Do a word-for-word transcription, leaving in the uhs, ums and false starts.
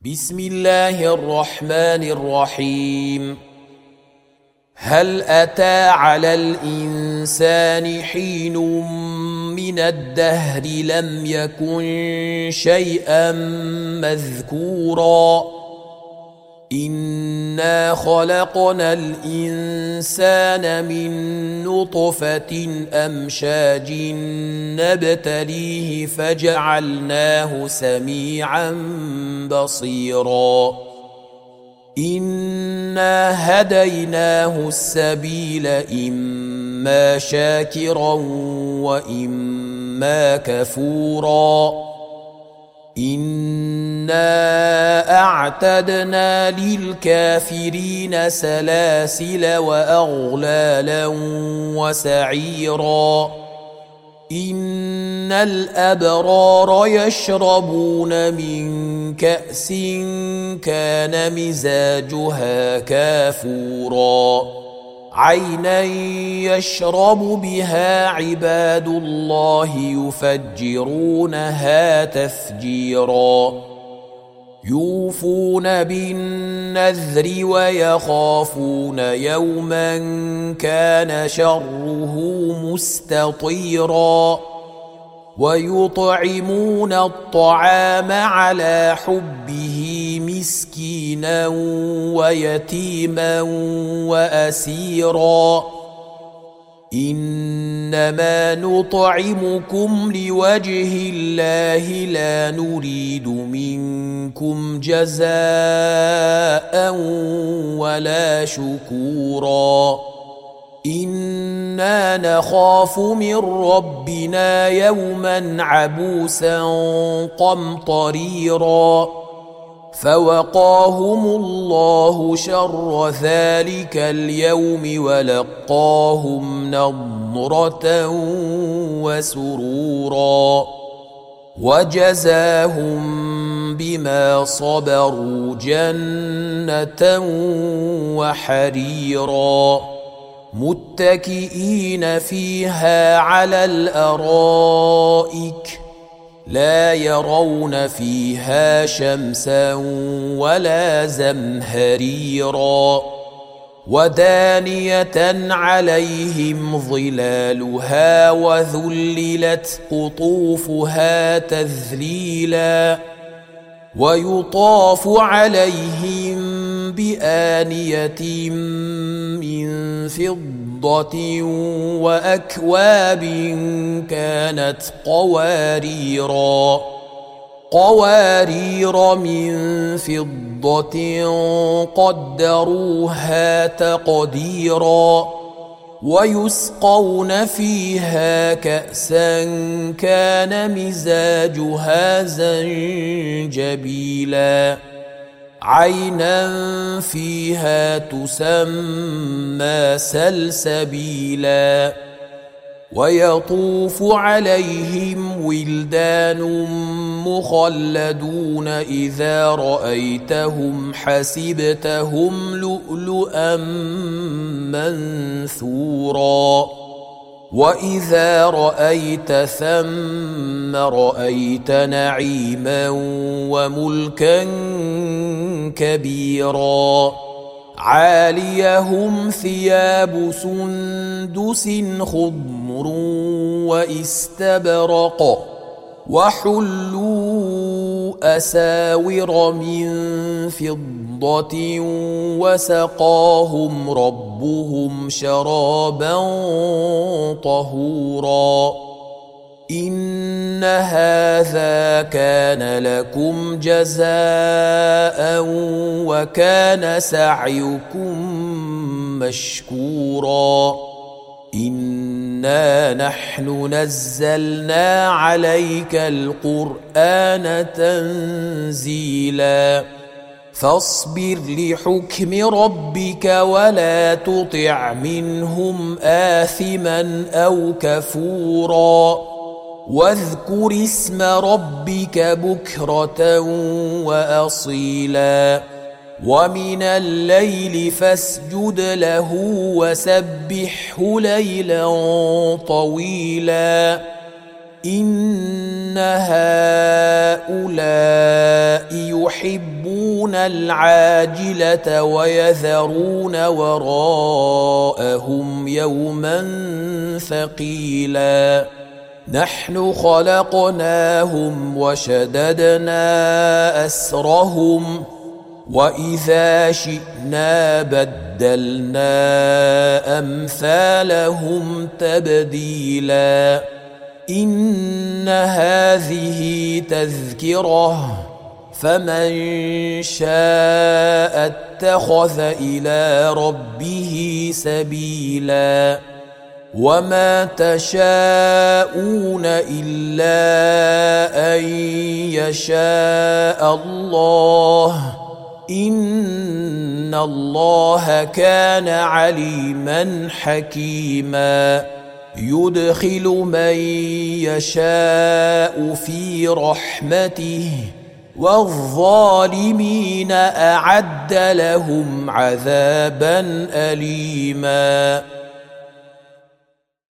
بسم الله الرحمن الرحيم. هل أتى على الإنسان حين من الدهر لم يكن شيئا مذكورا إنا خلقنا الإنسان من نطفة أمشاج نبتليه فجعلناه سميعا بصيرا إنا هديناه السبيل إما شاكرا وإما كفورا إنا أعتدنا للكافرين سلاسل وأغلالا وسعيرا إن الأبرار يشربون من كأس كان مزاجها كافورا عينا يشرب بها عباد الله يفجرونها تفجيرا يوفون بالنذر ويخافون يوما كان شره مستطيرا ويطعمون الطعام على حبه مسكينا ويتيما وأسيرا إنما نطعمكم لوجه الله لا نريد منكم جزاء ولا شكورا إنا نخاف من ربنا يوما عبوسا قمطريرا فوقاهم الله شر ذلك اليوم ولقاهم نضرة وسرورا وجزاهم بما صبروا جنة وحريرا متكئين فيها على الأرائك لا يرون فيها شمسا ولا زمهريرا ودانية عليهم ظلالها وذللت قطوفها تذليلا ويطاف عليهم بآنية من فضة وأكواب كانت قواريرا قوارير من فضة قدروها تقديرا ويسقون فيها كأسا كان مزاجها زنجبيلا عينا فيها تسمى سلسبيلا ويطوف عليهم ولدان مخلدون إذا رأيتهم حسبتهم لؤلؤا منثورا وإذا رأيت ثم رأيت نعيما وملكا كبيرا عاليهم ثياب سندس خضر واستبرق وحلوا أساور من فضة وسقاهم ربهم شرابا طهورا إن هذا كان لكم جزاء وكان سعيكم مشكورا إنا نحن نزلنا عليك القرآن تنزيلا فاصبر لحكم ربك ولا تطع منهم آثما أو كفورا واذكر اسم ربك بكرة وأصيلا ومن الليل فاسجد له وسبحه ليلا طويلا إن هؤلاء يحبون العاجلة ويذرون وراءهم يوما ثقيلا نحن خلقناهم وشددنا أسرهم وإذا شئنا بدلنا أمثالهم تبديلا إن هذه تذكرة فمن شاء اتخذ إلى ربه سبيلا وما تشاءون إلا أن يشاء الله إن الله كان عليما حكيما يدخل من يشاء في رحمته والظالمين أعد لهم عذابا أليما